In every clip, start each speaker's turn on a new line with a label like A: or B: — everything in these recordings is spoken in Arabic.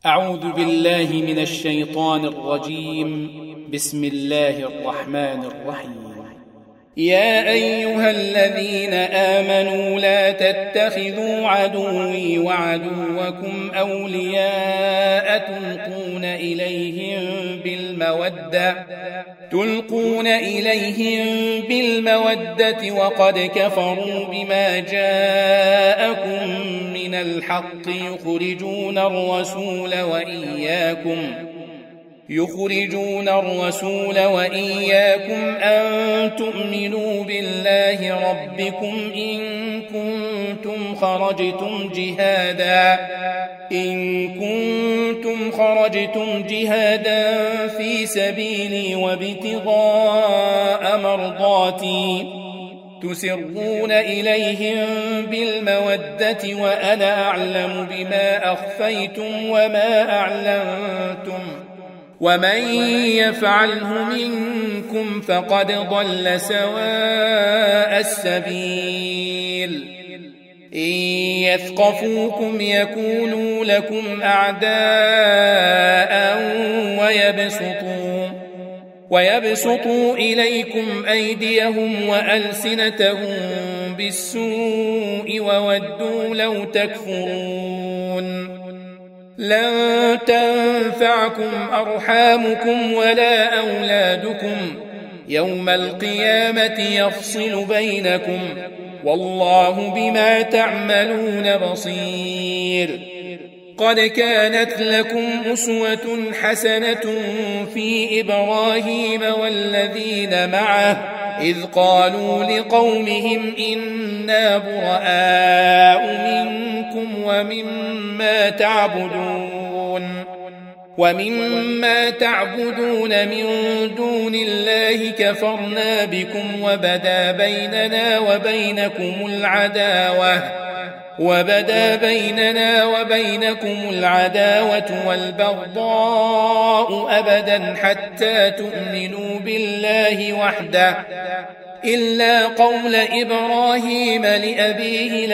A: أعوذ بالله من الشيطان الرجيم. بسم الله الرحمن الرحيم. يا أيها الذين آمنوا لا تتخذوا عدوي وعدوكم أولياء تلقون إليهم بالمودة وقد كفروا بما جاءكم من الحق يخرجون الرسول وإياكم أن تؤمنوا بالله ربكم إن كنتم خرجتم جهادا في سبيلي وابتغاء مرضاتي تسرون إليهم بالمودة وأنا أعلم بما أخفيتم وما أعلنتم ومن يفعله منكم فقد ضل سواء السبيل. إن يثقفوكم يكونوا لكم أعداء ويبسطوا إليكم أيديهم وألسنتهم بالسوء وودوا لو تكفرون. لن تنفعكم أرحامكم ولا أولادكم يوم القيامة يفصل بينكم والله بما تعملون بصير. قد كانت لكم أسوة حسنة في إبراهيم والذين معه إذ قالوا لقومهم إنا براء منكم ومما تعبدون من دون الله كفرنا بكم وبدا بيننا وبينكم العداوة والبغضاء أبدا حتى تؤمنوا بالله وحده إلا قول إبراهيم لأبيه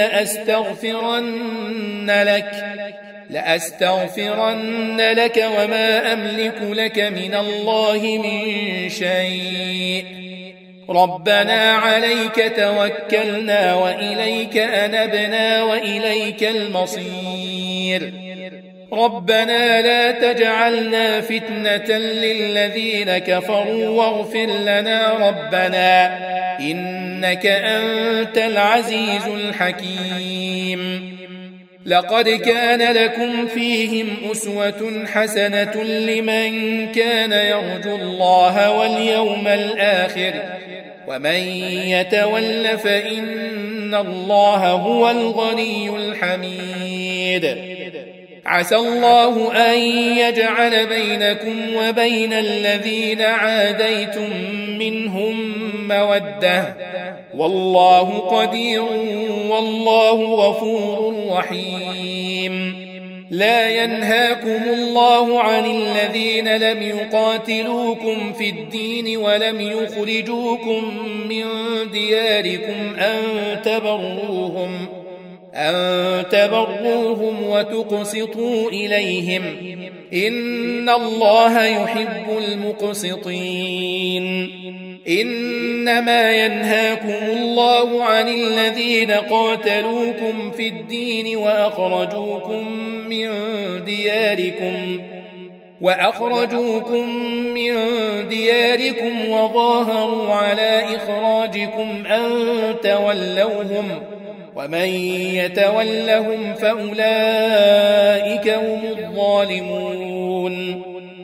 A: لأستغفرن لك وما أملك لك من الله من شيء. ربنا عليك توكلنا وإليك أنبنا وإليك المصير. ربنا لا تجعلنا فتنة للذين كفروا واغفر لنا ربنا إنك أنت العزيز الحكيم. لقد كان لكم فيهم أسوة حسنة لمن كان يرجو الله واليوم الآخر ومن يتول فإن الله هو الغني الحميد. عسى الله أن يجعل بينكم وبين الذين عاديتم منهم مودة والله قدير والله غفور رحيم. لا ينهاكم الله عن الذين لم يقاتلوكم في الدين ولم يخرجوكم من دياركم أن تبروهم وتقسطوا إليهم إن الله يحب المقسطين. إنما ينهاكم الله عن الذين قاتلوكم في الدين وأخرجوكم من دياركم وظاهروا على إخراجكم أن تولوهم ومن يتولهم فأولئك هم الظالمون.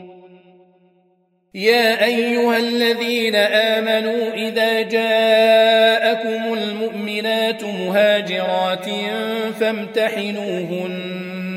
A: يا أيها الذين آمنوا إذا جاءكم المؤمنات مهاجرات فامتحنوهن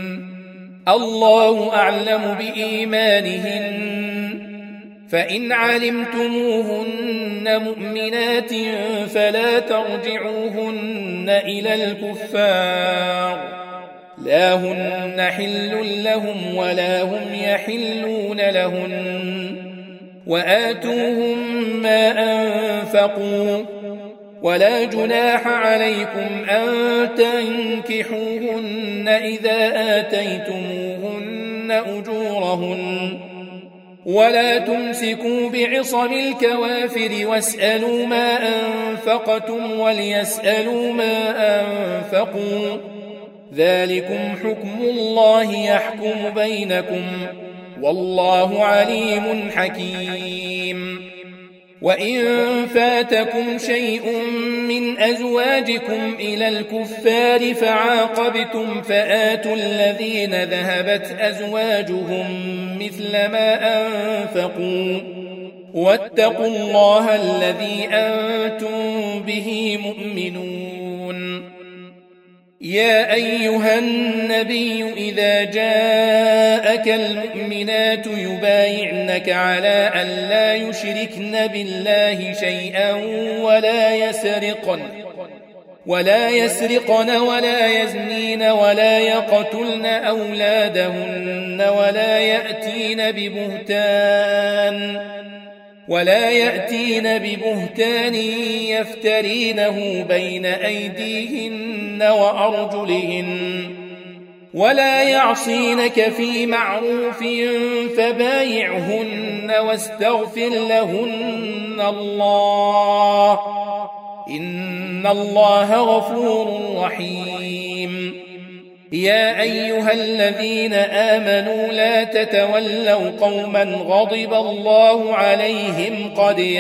A: الله أعلم بإيمانهن فإن علمتموهن مؤمنات فلا ترجعوهن إلى الكفار لا هن حل لهم ولا هم يحلون لهن وآتوهم ما أنفقوا ولا جناح عليكم أن تنكحوهن إذا آتيتموهن أجورهن ولا تمسكوا بعصم الكوافر واسألوا ما أنفقتم وليسألوا ما أنفقوا ذلكم حكم الله يحكم بينكم والله عليم حكيم وإن فاتكم شيء من أزواجكم إلى الكفار فعاقبتم فآتوا الذين ذهبت أزواجهم مثل ما أنفقوا واتقوا الله الذي أنتم به مؤمنون يا أيها النبي إذا جاءك المؤمنات يبايعنك على أن لا يشركن بالله شيئا ولا يسرقن ولا يزنين ولا يقتلن أولادهن ولا يأتين ببهتان يفترينه بين أيديهن وأرجلهن ولا يعصينك في معروف فبايعهن واستغفر لهن الله إن الله غفور رحيم يا أيها الذين آمنوا لا تتولوا قوما غضب الله عليهم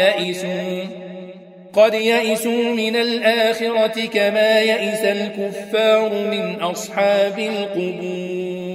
A: قد يئسوا من الآخرة كما يئس الكفار من أصحاب القبور